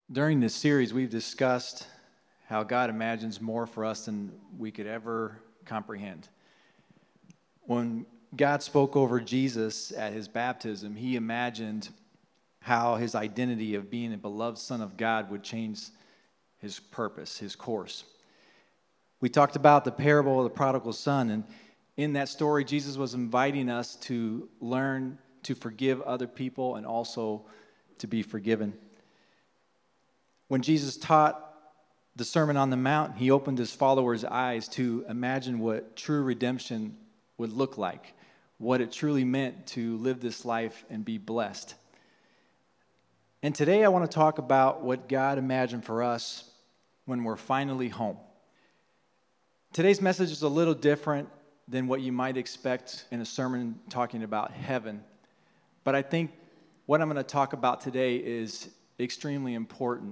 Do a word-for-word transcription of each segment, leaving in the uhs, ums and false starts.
During this series, we've discussed how God imagines more for us than we could ever comprehend. When God spoke over Jesus at his baptism, he imagined how his identity of being a beloved Son of God would change his purpose, his course. We talked about the parable of the prodigal son, and in that story, Jesus was inviting us to learn to forgive other people and also to be forgiven. When Jesus taught the Sermon on the Mount, he opened his followers' eyes to imagine what true redemption would look like, what it truly meant to live this life and be blessed. And today I want to talk about what God imagined for us when we're finally home. Today's message is a little different than what you might expect in a sermon talking about heaven. But I think what I'm going to talk about today is extremely important.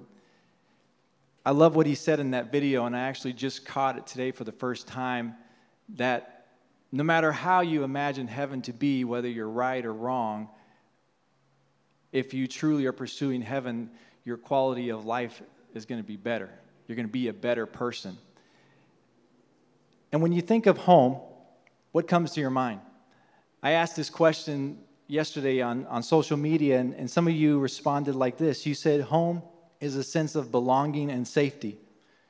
I love what he said in that video, and I actually just caught it today for the first time, that no matter how you imagine heaven to be, whether you're right or wrong, if you truly are pursuing heaven, your quality of life is going to be better. You're going to be a better person. And when you think of home, what comes to your mind? I asked this question yesterday on, on social media, and, and some of you responded like this. You said, home is a sense of belonging and safety.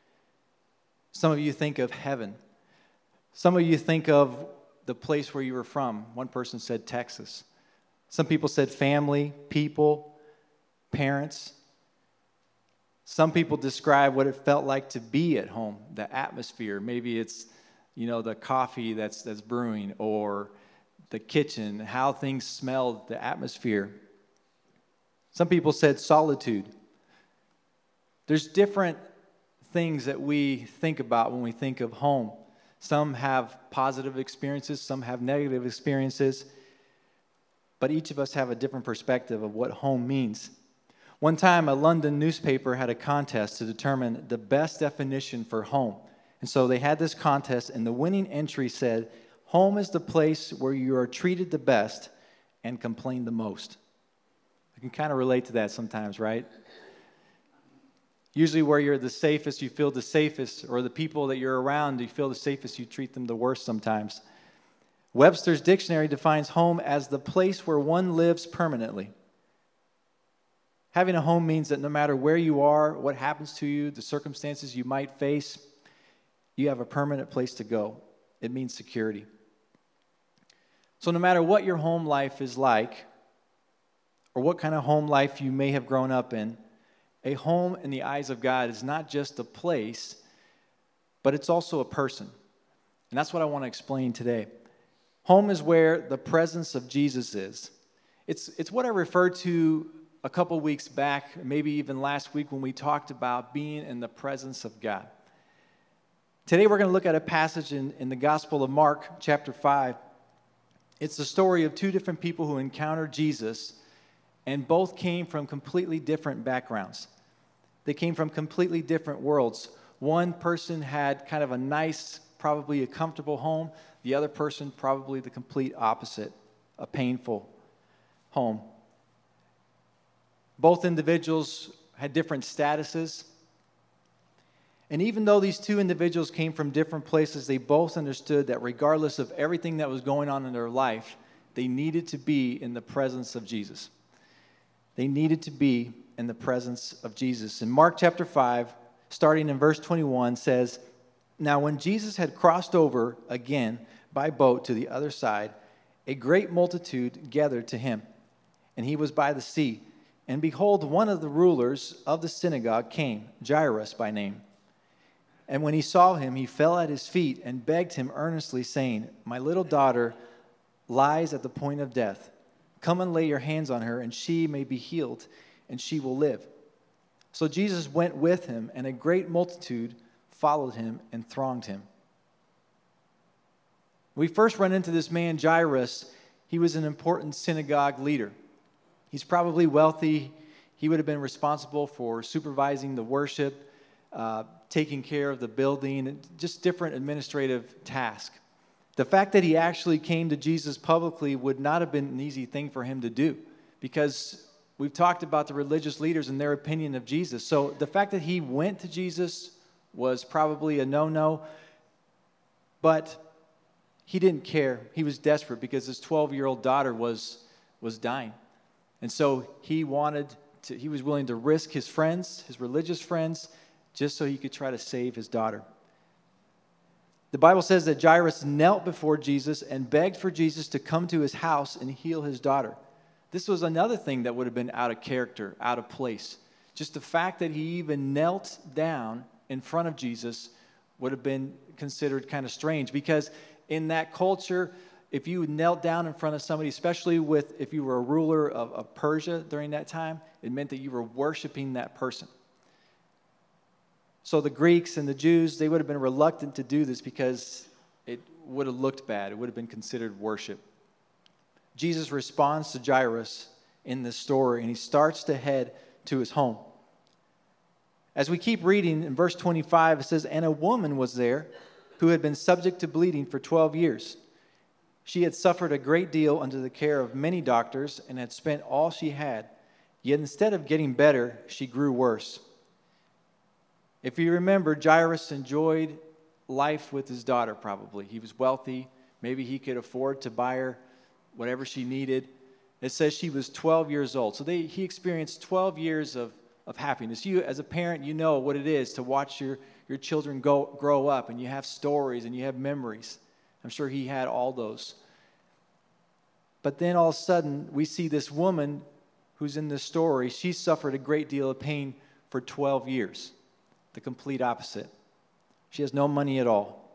Some of you think of heaven. Some of you think of the place where you were from. One person said Texas. Some people said family, people, parents. Some people describe what it felt like to be at home, the atmosphere. Maybe it's, you know, the coffee that's that's brewing, or the kitchen, how things smelled, the atmosphere. Some people said solitude. There's different things that we think about when we think of home. Some have positive experiences, some have negative experiences, but each of us have a different perspective of what home means. One time, a London newspaper had a contest to determine the best definition for home. And so they had this contest, and the winning entry said, home is the place where you are treated the best and complain the most. I can kind of relate to that sometimes, right? Usually where you're the safest, you feel the safest, or the people that you're around, you feel the safest, you treat them the worst sometimes. Webster's dictionary defines home as the place where one lives permanently. Having a home means that no matter where you are, what happens to you, the circumstances you might face, you have a permanent place to go. It means security. So no matter what your home life is like, or what kind of home life you may have grown up in, a home in the eyes of God is not just a place, but it's also a person. And that's what I want to explain today. Home is where the presence of Jesus is. It's, it's what I referred to a couple weeks back, maybe even last week, when we talked about being in the presence of God. Today we're going to look at a passage in, in the Gospel of Mark, chapter five. It's the story of two different people who encountered Jesus, and both came from completely different backgrounds. They came from completely different worlds. One person had kind of a nice, probably a comfortable home. The other person, probably the complete opposite, a painful home. Both individuals had different statuses. And even though these two individuals came from different places, they both understood that regardless of everything that was going on in their life, they needed to be in the presence of Jesus. They needed to be in the presence of Jesus. In Mark chapter five, starting in verse twenty-one, says, "Now when Jesus had crossed over again by boat to the other side, a great multitude gathered to him, and he was by the sea. And behold, one of the rulers of the synagogue came, Jairus by name. And when he saw him, he fell at his feet and begged him earnestly, saying, 'My little daughter lies at the point of death. Come and lay your hands on her, and she may be healed, and she will live.' So Jesus went with him, and a great multitude followed him and thronged him." We first run into this man, Jairus. He was an important synagogue leader. He's probably wealthy. He would have been responsible for supervising the worship, uh, taking care of the building, and just different administrative tasks. The fact that he actually came to Jesus publicly would not have been an easy thing for him to do, because we've talked about the religious leaders and their opinion of Jesus. So the fact that he went to Jesus was probably a no-no, but he didn't care. He was desperate because his twelve-year-old daughter was, was dying. And so he wanted to, he was willing to risk his friends, his religious friends, just so he could try to save his daughter. The Bible says that Jairus knelt before Jesus and begged for Jesus to come to his house and heal his daughter. This was another thing that would have been out of character, out of place. Just the fact that he even knelt down in front of Jesus would have been considered kind of strange, because in that culture, if you knelt down in front of somebody, especially with if you were a ruler of, of Persia during that time, it meant that you were worshiping that person. So the Greeks and the Jews, they would have been reluctant to do this because it would have looked bad. It would have been considered worship. Jesus responds to Jairus in this story, and he starts to head to his home. As we keep reading, in verse twenty-five, it says, "And a woman was there who had been subject to bleeding for twelve years. She had suffered a great deal under the care of many doctors and had spent all she had. Yet instead of getting better, she grew worse." If you remember, Jairus enjoyed life with his daughter probably. He was wealthy. Maybe he could afford to buy her whatever she needed. It says she was twelve years old. So they, he experienced twelve years of, of happiness. You, as a parent, you know what it is to watch your, your children go, grow up, and you have stories and you have memories. I'm sure he had all those. But then all of a sudden, we see this woman who's in this story. She suffered a great deal of pain for twelve years. The complete opposite. She has no money at all.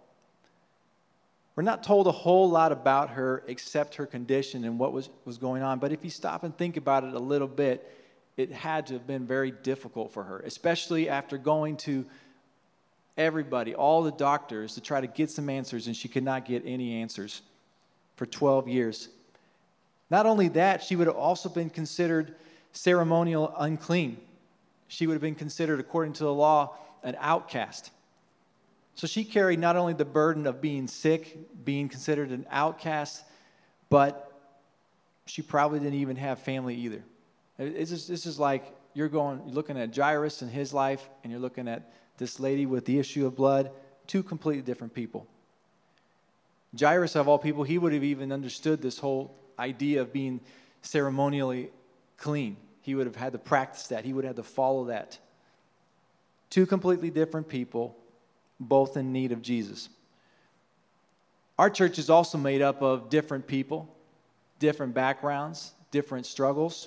We're not told a whole lot about her except her condition and what was, was going on. But if you stop and think about it a little bit, it had to have been very difficult for her, especially after going to everybody, all the doctors, to try to get some answers, and she could not get any answers for twelve years. Not only that, she would have also been considered ceremonial unclean. She would have been considered, according to the law, an outcast. So she carried not only the burden of being sick, being considered an outcast, but she probably didn't even have family either. It's just, this is like you're going, you're looking at Jairus and his life, and you're looking at this lady with the issue of blood, two completely different people. Jairus, of all people, he would have even understood this whole idea of being ceremonially clean. He would have had to practice that. He would have had to follow that. Two completely different people, both in need of Jesus. Our church is also made up of different people, different backgrounds, different struggles.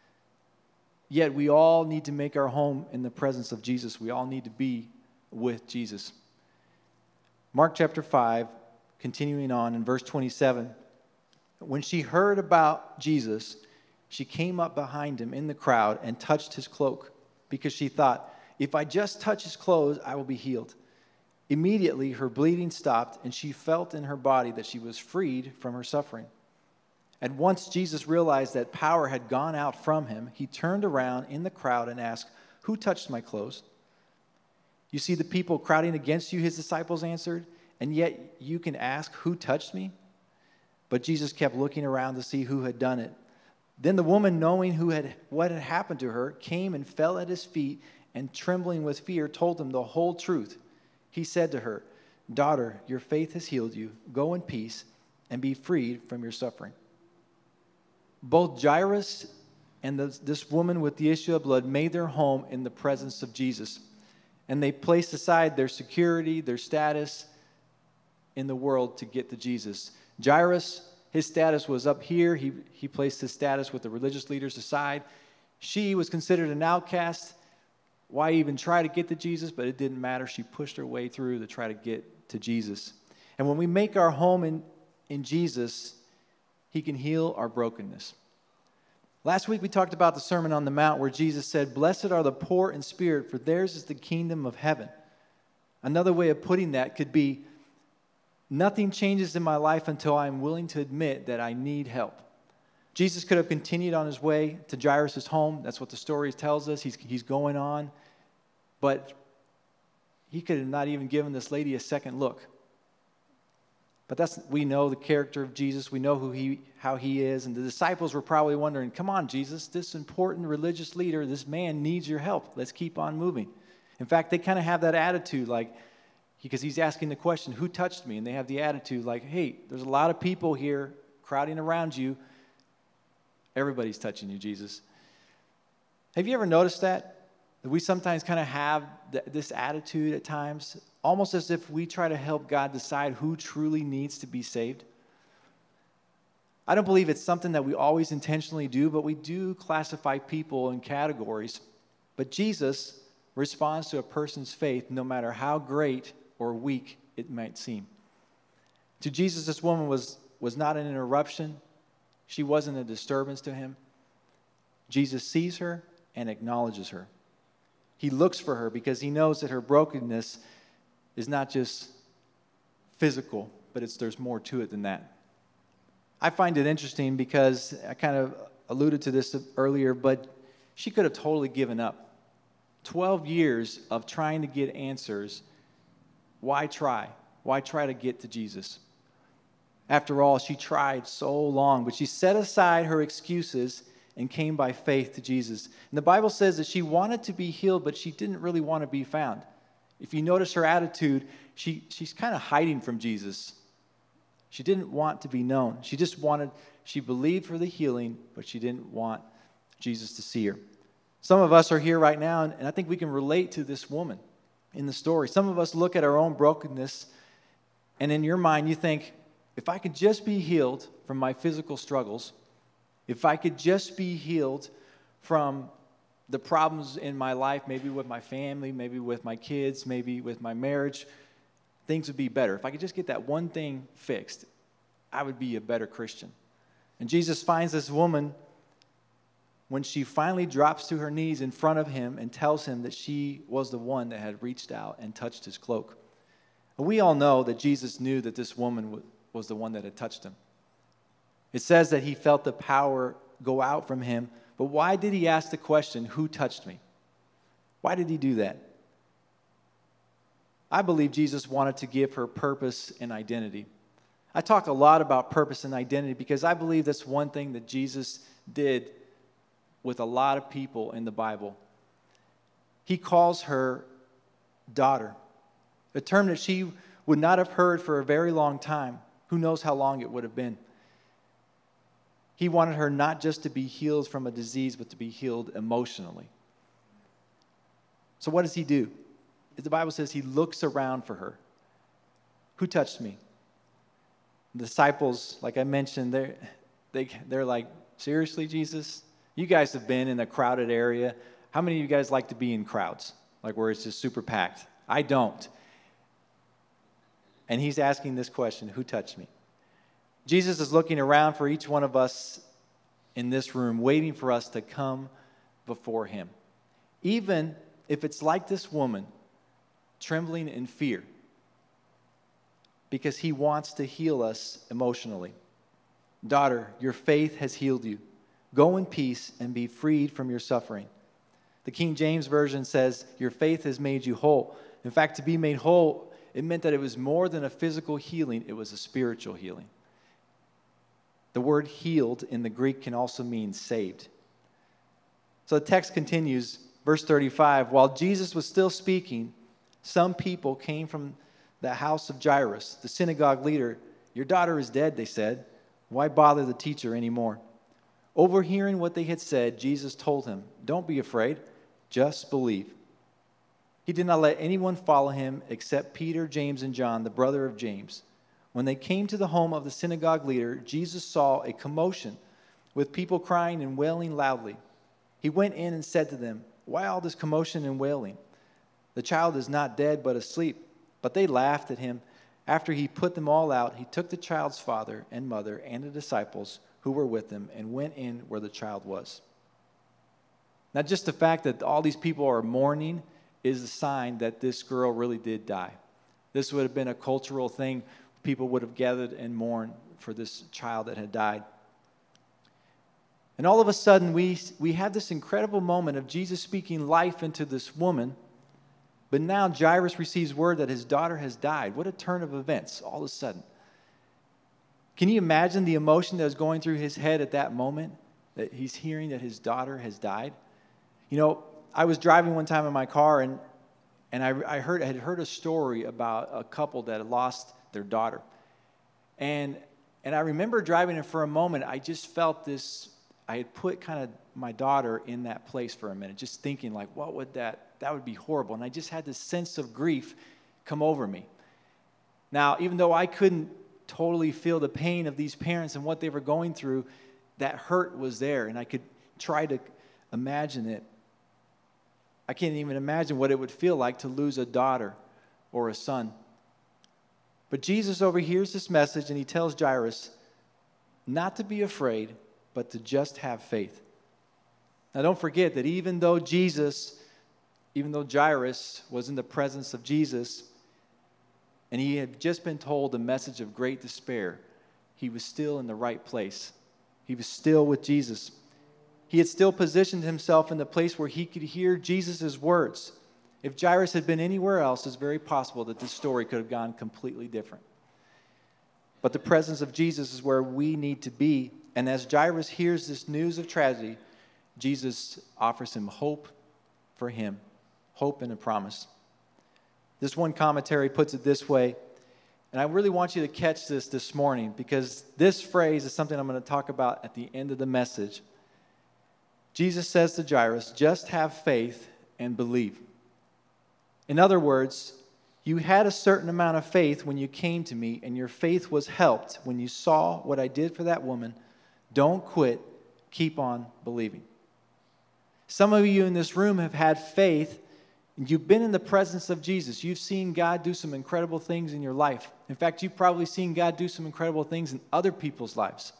Yet we all need to make our home in the presence of Jesus. We all need to be with Jesus. Mark chapter five, continuing on in verse twenty-seven. When she heard about Jesus, she came up behind him in the crowd and touched his cloak, because she thought, if I just touch his clothes, I will be healed. Immediately her bleeding stopped, and she felt in her body that she was freed from her suffering. And once Jesus realized that power had gone out from him, he turned around in the crowd and asked, "Who touched my clothes?" "You see the people crowding against you," his disciples answered, "and yet you can ask, 'Who touched me?'" But Jesus kept looking around to see who had done it. Then the woman, knowing who had what had happened to her, came and fell at his feet, and trembling with fear, told him the whole truth. He said to her, "Daughter, your faith has healed you. Go in peace and be freed from your suffering." Both Jairus and this, this woman with the issue of blood made their home in the presence of Jesus. And they placed aside their security, their status in the world to get to Jesus. Jairus, his status was up here. He, he placed his status with the religious leaders aside. She was considered an outcast. Why even try to get to Jesus? But it didn't matter. She pushed her way through to try to get to Jesus. And when we make our home in, in Jesus, he can heal our brokenness. Last week we talked about the Sermon on the Mount, where Jesus said, "Blessed are the poor in spirit, for theirs is the kingdom of heaven." Another way of putting that could be, nothing changes in my life until I'm willing to admit that I need help. Jesus could have continued on his way to Jairus' home. That's what the story tells us. He's, he's going on. But he could have not even given this lady a second look. But that's we know the character of Jesus. We know who he, how he is. And the disciples were probably wondering, come on, Jesus, this important religious leader, this man needs your help. Let's keep on moving. In fact, they kind of have that attitude, like, because he's asking the question, who touched me? And they have the attitude like, hey, there's a lot of people here crowding around you. Everybody's touching you, Jesus. Have you ever noticed that? That we sometimes kind of have th- this attitude at times, almost as if we try to help God decide who truly needs to be saved. I don't believe it's something that we always intentionally do, but we do classify people in categories. But Jesus responds to a person's faith no matter how great or weak it might seem. To Jesus, this woman was, was not an interruption. She wasn't a disturbance to him. Jesus sees her and acknowledges her. He looks for her because he knows that her brokenness is not just physical, but it's there's more to it than that. I find it interesting because I kind of alluded to this earlier, but she could have totally given up. twelve years of trying to get answers. Why try? Why try to get to Jesus? After all, she tried so long, but she set aside her excuses and came by faith to Jesus. And the Bible says that she wanted to be healed, but she didn't really want to be found. If you notice her attitude, she, she's kind of hiding from Jesus. She didn't want to be known. She just wanted, she believed for the healing, but she didn't want Jesus to see her. Some of us are here right now, and I think we can relate to this woman in the story. Some of us look at our own brokenness, and in your mind you think, if I could just be healed from my physical struggles, if I could just be healed from the problems in my life, maybe with my family, maybe with my kids, maybe with my marriage, things would be better. If I could just get that one thing fixed, I would be a better Christian. And Jesus finds this woman when she finally drops to her knees in front of him and tells him that she was the one that had reached out and touched his cloak. And we all know that Jesus knew that this woman was the one that had touched him. It says that he felt the power go out from him, but why did he ask the question, who touched me? Why did he do that? I believe Jesus wanted to give her purpose and identity. I talk a lot about purpose and identity because I believe that's one thing that Jesus did with a lot of people in the Bible. He calls her daughter, a term that she would not have heard for a very long time. Who knows how long it would have been? He wanted her not just to be healed from a disease, but to be healed emotionally. So what does he do? The Bible says he looks around for her. Who touched me? The disciples, like I mentioned, they're, they, they're like, seriously, Jesus? You guys have been in a crowded area. How many of you guys like to be in crowds? Like where it's just super packed? I don't. And he's asking this question, who touched me? Jesus is looking around for each one of us in this room, waiting for us to come before him. Even if it's like this woman, trembling in fear, because he wants to heal us emotionally. Daughter, your faith has healed you. Go in peace and be freed from your suffering. The King James Version says, your faith has made you whole. In fact, to be made whole, it meant that it was more than a physical healing, it was a spiritual healing. The word healed in the Greek can also mean saved. So the text continues, verse thirty-five, while Jesus was still speaking, some people came from the house of Jairus, the synagogue leader. Your daughter is dead, they said. Why bother the teacher anymore? Overhearing what they had said, Jesus told him, don't be afraid, just believe. He did not let anyone follow him except Peter, James, and John, the brother of James. When they came to the home of the synagogue leader, Jesus saw a commotion with people crying and wailing loudly. He went in and said to them, why all this commotion and wailing? The child is not dead but asleep. But they laughed at him. After he put them all out, he took the child's father and mother and the disciples who were with him and went in where the child was. Now, just the fact that all these people are mourning is a sign that this girl really did die. This would have been a cultural thing. People would have gathered and mourned for this child that had died. And all of a sudden, we, we have this incredible moment of Jesus speaking life into this woman. But now Jairus receives word that his daughter has died. What a turn of events all of a sudden. Can you imagine the emotion that was going through his head at that moment, that he's hearing that his daughter has died? You know, I was driving one time in my car, and and I, I heard I had heard a story about a couple that had lost their daughter. And and I remember driving, and for a moment, I just felt this, I had put kind of my daughter in that place for a minute, just thinking like, what would that, that would be horrible. And I just had this sense of grief come over me. Now, even though I couldn't totally feel the pain of these parents and what they were going through, that hurt was there, and I could try to imagine it. I can't even imagine what it would feel like to lose a daughter or a son. But Jesus overhears this message, and he tells Jairus not to be afraid, but to just have faith. Now, don't forget that even though Jesus, even though Jairus was in the presence of Jesus, and he had just been told a message of great despair, he was still in the right place. He was still with Jesus. He had still positioned himself in the place where he could hear Jesus' words. If Jairus had been anywhere else, it's very possible that this story could have gone completely different. But the presence of Jesus is where we need to be. And as Jairus hears this news of tragedy, Jesus offers him hope for him, hope and a promise. This one commentary puts it this way, and I really want you to catch this this morning, because this phrase is something I'm going to talk about at the end of the message. Jesus says to Jairus, just have faith and believe. In other words, you had a certain amount of faith when you came to me, and your faith was helped when you saw what I did for that woman. Don't quit. Keep on believing. Some of you in this room have had faith. You've been in the presence of Jesus. You've seen God do some incredible things in your life. In fact, you've probably seen God do some incredible things in other people's lives.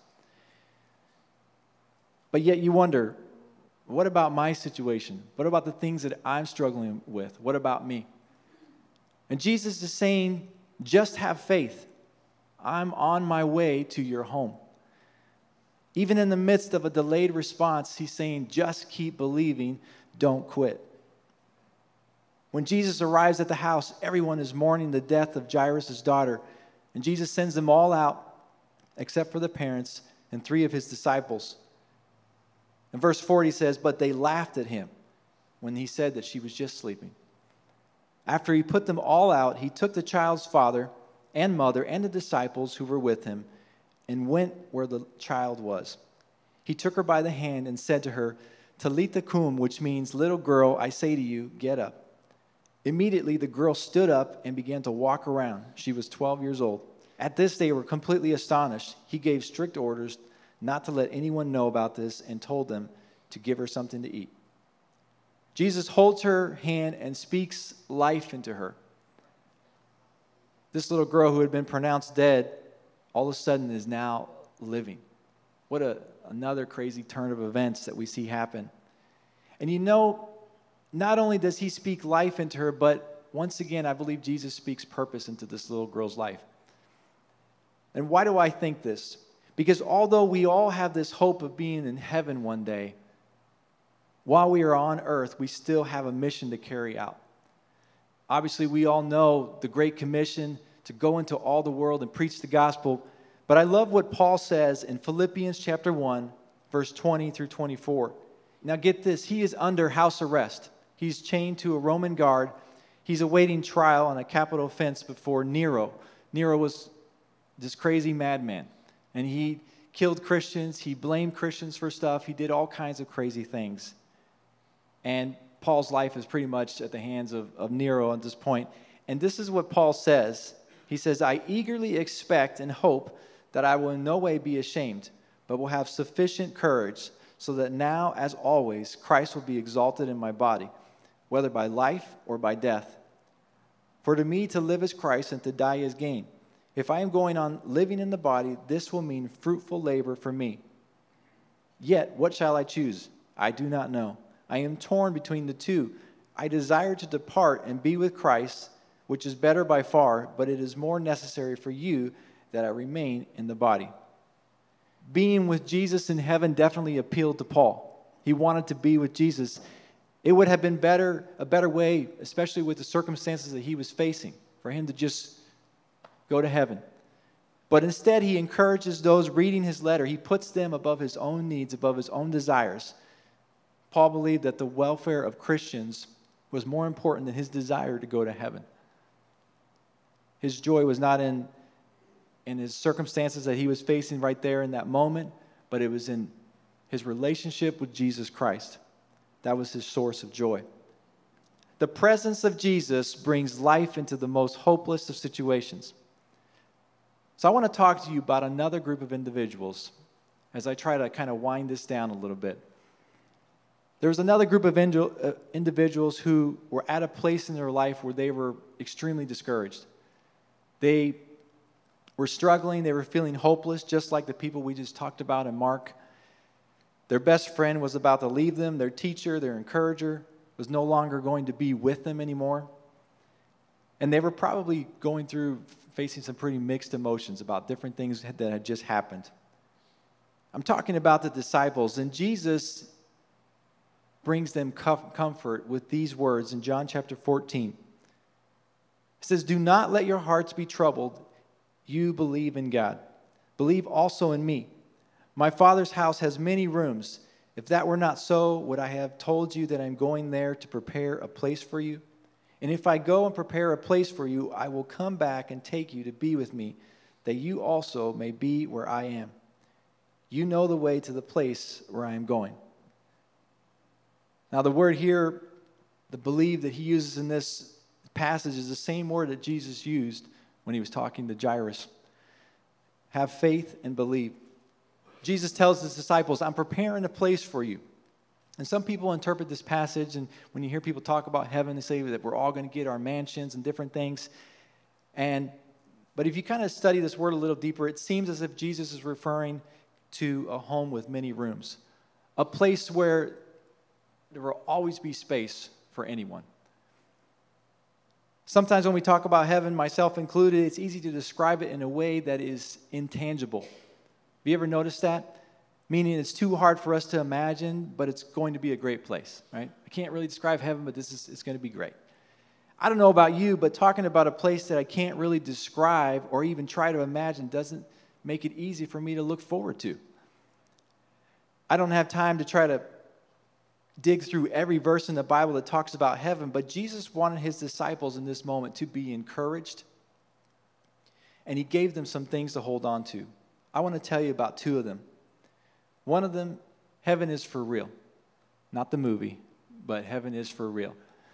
But yet you wonder, what about my situation? What about the things that I'm struggling with? What about me? And Jesus is saying, just have faith. I'm on my way to your home. Even in the midst of a delayed response, he's saying, just keep believing, don't quit. When Jesus arrives at the house, everyone is mourning the death of Jairus' daughter, and Jesus sends them all out, except for the parents and three of his disciples. And verse forty says, but they laughed at him when he said that she was just sleeping. After he put them all out, he took the child's father and mother and the disciples who were with him and went where the child was. He took her by the hand and said to her, Talitha cum, which means, little girl, I say to you, get up. Immediately the girl stood up and began to walk around. She was twelve years old. At this they were completely astonished. He gave strict orders not to let anyone know about this and told them to give her something to eat. Jesus holds her hand and speaks life into her. This little girl who had been pronounced dead all of a sudden is now living. What a, another crazy turn of events that we see happen. And you know, not only does he speak life into her, but once again, I believe Jesus speaks purpose into this little girl's life. And why do I think this? Because although we all have this hope of being in heaven one day, while we are on earth, we still have a mission to carry out. Obviously, we all know the Great Commission to go into all the world and preach the gospel. But I love what Paul says in Philippians chapter one, verse twenty through twenty-four. Now get this, he is under house arrest. He's chained to a Roman guard. He's awaiting trial on a capital offense before Nero. Nero was this crazy madman. And he killed Christians. He blamed Christians for stuff. He did all kinds of crazy things. And Paul's life is pretty much at the hands of, of Nero at this point. And this is what Paul says. He says, I eagerly expect and hope that I will in no way be ashamed, but will have sufficient courage, so that now, as always, Christ will be exalted in my body, whether by life or by death. For to me to live is Christ, and to die is gain. If I am going on living in the body, this will mean fruitful labor for me. Yet, what shall I choose? I do not know. I am torn between the two. I desire to depart and be with Christ, which is better by far, but it is more necessary for you that I remain in the body. Being with Jesus in heaven definitely appealed to Paul. He wanted to be with Jesus. It would have been better, a better way, especially with the circumstances that he was facing, for him to just go to heaven. But instead, he encourages those reading his letter. He puts them above his own needs, above his own desires. Paul believed that the welfare of Christians was more important than his desire to go to heaven. His joy was not in, in his circumstances that he was facing right there in that moment, but it was in his relationship with Jesus Christ. That was his source of joy. The presence of Jesus brings life into the most hopeless of situations. So I want to talk to you about another group of individuals as I try to kind of wind this down a little bit. There was another group of individuals who were at a place in their life where they were extremely discouraged. They were struggling, they were feeling hopeless, just like the people we just talked about in Mark. Their best friend was about to leave them. Their teacher, their encourager, was no longer going to be with them anymore. And they were probably going through, facing some pretty mixed emotions about different things that had just happened. I'm talking about the disciples, and Jesus brings them comfort with these words in John chapter fourteen. It says, "Do not let your hearts be troubled. You believe in God. Believe also in me. My Father's house has many rooms. If that were not so, would I have told you that I'm going there to prepare a place for you? And if I go and prepare a place for you, I will come back and take you to be with me, that you also may be where I am. You know the way to the place where I am going." Now the word here, the believe that he uses in this passage is the same word that Jesus used when he was talking to Jairus. Have faith and believe. Jesus tells his disciples, I'm preparing a place for you. And some people interpret this passage, and when you hear people talk about heaven, they say that we're all going to get our mansions and different things. And but if you kind of study this word a little deeper, it seems as if Jesus is referring to a home with many rooms, a place where there will always be space for anyone. Sometimes when we talk about heaven, myself included, it's easy to describe it in a way that is intangible. Have you ever noticed that? Meaning it's too hard for us to imagine, but it's going to be a great place, right? I can't really describe heaven, but this is it's going to be great. I don't know about you, but talking about a place that I can't really describe or even try to imagine doesn't make it easy for me to look forward to. I don't have time to try to dig through every verse in the Bible that talks about heaven, but Jesus wanted his disciples in this moment to be encouraged, and he gave them some things to hold on to. I want to tell you about two of them. One of them, heaven is for real. Not the movie, but heaven is for real.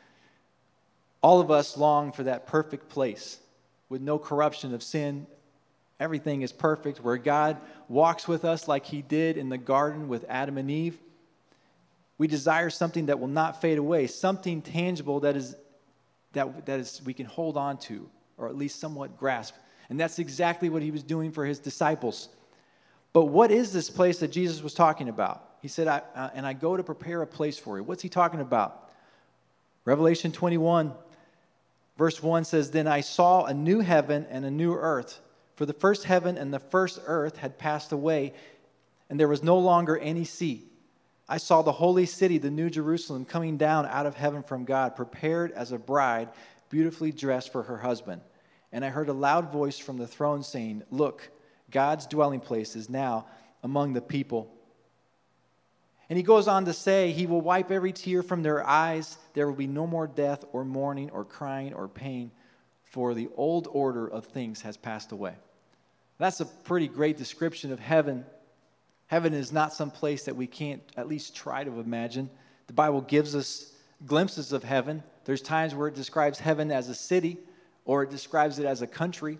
All of us long for that perfect place with no corruption of sin. Everything is perfect, where God walks with us like he did in the garden with Adam and Eve. We desire something that will not fade away, something tangible that is that that is we can hold on to, or at least somewhat grasp. And that's exactly what he was doing for his disciples. But what is this place that Jesus was talking about? He said, I, uh, and I go to prepare a place for you. What's he talking about? Revelation twenty-one, verse one says, Then I saw a new heaven and a new earth, for the first heaven and the first earth had passed away, and there was no longer any sea. I saw the holy city, the new Jerusalem, coming down out of heaven from God, prepared as a bride, beautifully dressed for her husband. And I heard a loud voice from the throne saying, Look, God's dwelling place is now among the people. And he goes on to say, he will wipe every tear from their eyes. There will be no more death or mourning or crying or pain, for the old order of things has passed away. That's a pretty great description of heaven. Heaven is not some place that we can't at least try to imagine. The Bible gives us glimpses of heaven. There's times where it describes heaven as a city, or it describes it as a country.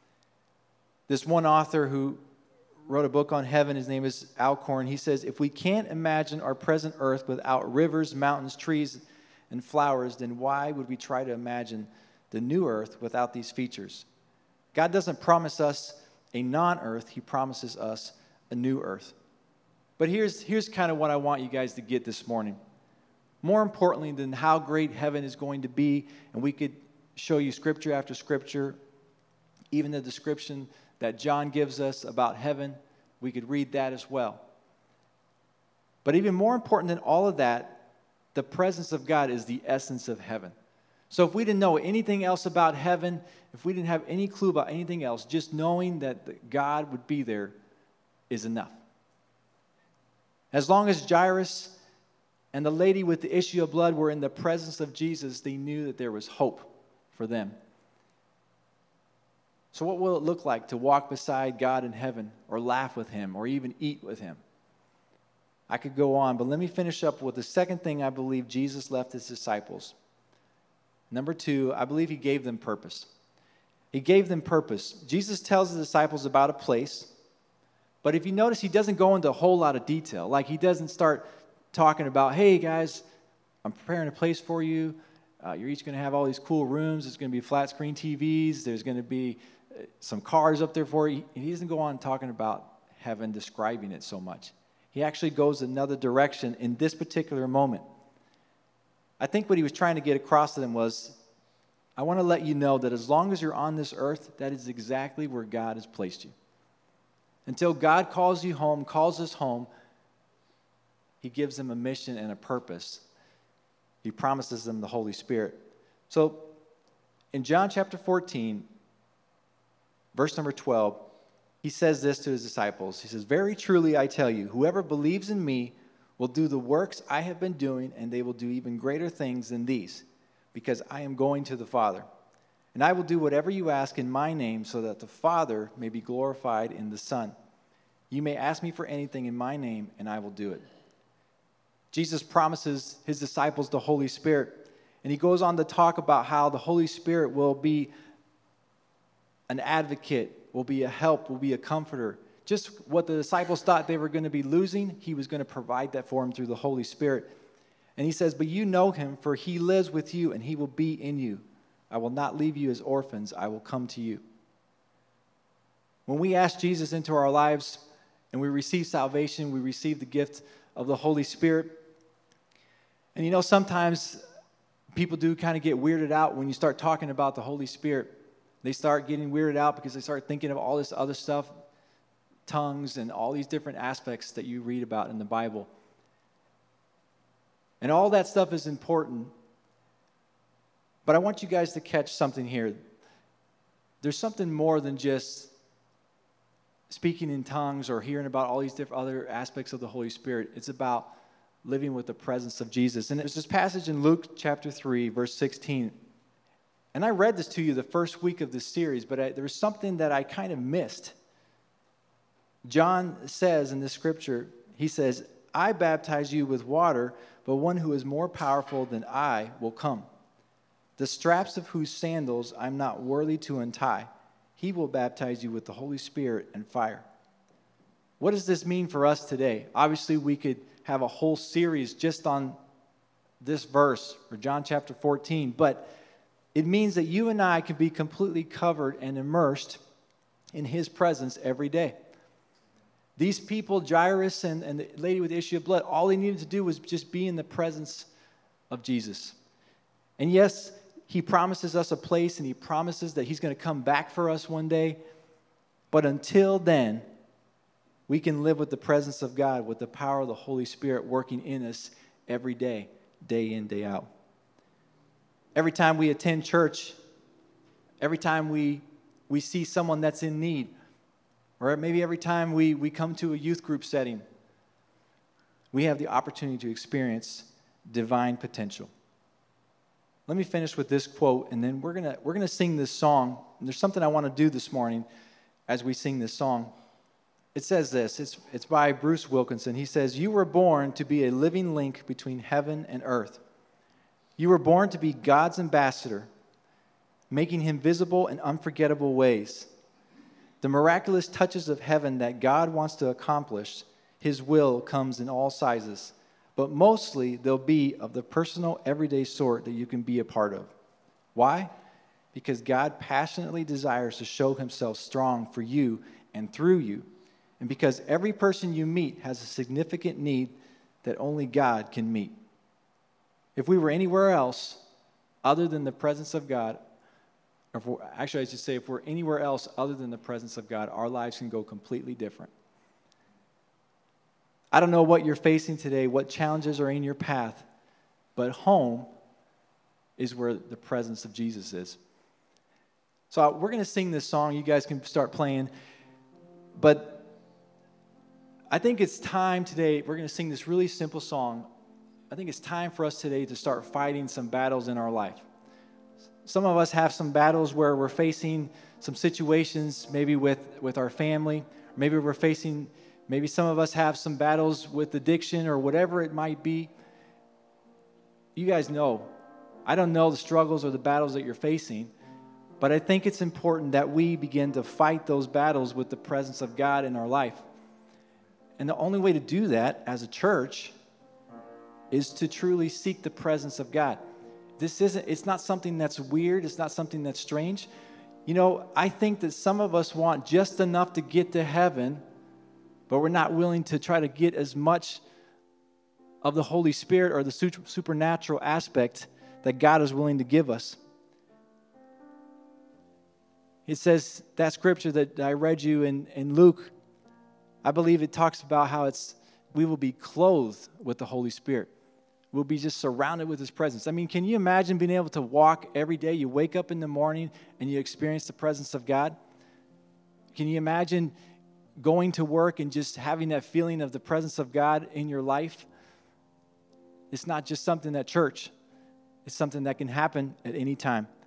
This one author who wrote a book on heaven, his name is Alcorn, he says, if we can't imagine our present earth without rivers, mountains, trees, and flowers, then why would we try to imagine the new earth without these features? God doesn't promise us a non-earth, he promises us a new earth. But here's, here's kind of what I want you guys to get this morning. More importantly than how great heaven is going to be, and we could show you scripture after scripture, even the description that John gives us about heaven, we could read that as well. But even more important than all of that, the presence of God is the essence of heaven. So if we didn't know anything else about heaven, if we didn't have any clue about anything else, just knowing that God would be there is enough. As long as Jairus and the lady with the issue of blood were in the presence of Jesus, they knew that there was hope for them. So what will it look like to walk beside God in heaven, or laugh with him, or even eat with him? I could go on, but let me finish up with the second thing I believe Jesus left his disciples. Number two, I believe he gave them purpose. He gave them purpose. Jesus tells the disciples about a place, but if you notice, he doesn't go into a whole lot of detail. Like, he doesn't start talking about, hey, guys, I'm preparing a place for you. Uh, you're each going to have all these cool rooms. There's going to be flat screen T Vs. There's going to be some cars up there for you. He doesn't go on talking about heaven, describing it so much. He actually goes another direction in this particular moment. I think what he was trying to get across to them was, I want to let you know that as long as you're on this earth, that is exactly where God has placed you. Until God calls you home, calls us home, he gives them a mission and a purpose. He promises them the Holy Spirit. So in John chapter fourteen, verse number twelve, he says this to his disciples. He says, very truly I tell you, whoever believes in me will do the works I have been doing, and they will do even greater things than these, because I am going to the Father. And I will do whatever you ask in my name, so that the Father may be glorified in the Son. You may ask me for anything in my name, and I will do it. Jesus promises his disciples the Holy Spirit, and he goes on to talk about how the Holy Spirit will be an advocate, will be a help, will be a comforter. Just what the disciples thought they were going to be losing, he was going to provide that for them through the Holy Spirit. And he says, but you know him, for he lives with you, and he will be in you. I will not leave you as orphans. I will come to you. When we ask Jesus into our lives and we receive salvation, we receive the gift of the Holy Spirit. And you know, sometimes people do kind of get weirded out when you start talking about the Holy Spirit. They start getting weirded out because they start thinking of all this other stuff, tongues and all these different aspects that you read about in the Bible. And all that stuff is important. But I want you guys to catch something here. There's something more than just speaking in tongues or hearing about all these different other aspects of the Holy Spirit. It's about living with the presence of Jesus. And there's this passage in Luke chapter three, verse sixteen. And I read this to you the first week of this series, but I, there was something that I kind of missed. John says in this scripture, he says, I baptize you with water, but one who is more powerful than I will come, the straps of whose sandals I'm not worthy to untie. He will baptize you with the Holy Spirit and fire. What does this mean for us today? Obviously, we could have a whole series just on this verse, or John chapter fourteen, but it means that you and I can be completely covered and immersed in his presence every day. These people, Jairus and, and the lady with the issue of blood, all they needed to do was just be in the presence of Jesus. And yes, he promises us a place, and he promises that he's going to come back for us one day. But until then, we can live with the presence of God, with the power of the Holy Spirit working in us every day, day in, day out. Every time we attend church, every time we, we see someone that's in need, or maybe every time we, we come to a youth group setting, we have the opportunity to experience divine potential. Let me finish with this quote, and then we're gonna we're gonna sing this song. And there's something I want to do this morning as we sing this song. It says this. It's it's by Bruce Wilkinson. He says, "You were born to be a living link between heaven and earth. You were born to be God's ambassador, making him visible in unforgettable ways. The miraculous touches of heaven that God wants to accomplish, his will comes in all sizes. But mostly, they'll be of the personal, everyday sort that you can be a part of. Why? Because God passionately desires to show himself strong for you and through you. And because every person you meet has a significant need that only God can meet. If we were anywhere else other than the presence of God, or if we're, actually I should say if we're anywhere else other than the presence of God, our lives can go completely different. I don't know what you're facing today, what challenges are in your path, but home is where the presence of Jesus is. So we're going to sing this song. You guys can start playing. But I think it's time today, we're going to sing this really simple song. I think it's time for us today to start fighting some battles in our life. Some of us have some battles where we're facing some situations, maybe with, with our family. Maybe we're facing, maybe some of us have some battles with addiction or whatever it might be. You guys know, I don't know the struggles or the battles that you're facing, but I think it's important that we begin to fight those battles with the presence of God in our life. And the only way to do that as a church is to truly seek the presence of God. This isn't, it's not something that's weird. It's not something that's strange. You know, I think that some of us want just enough to get to heaven, but we're not willing to try to get as much of the Holy Spirit or the supernatural aspect that God is willing to give us. It says, that scripture that I read you in, in Luke, I believe it talks about how it's we will be clothed with the Holy Spirit. We'll be just surrounded with His presence. I mean, can you imagine being able to walk every day? You wake up in the morning and you experience the presence of God. Can you imagine going to work and just having that feeling of the presence of God in your life? It's not just something at church. It's something that can happen at any time.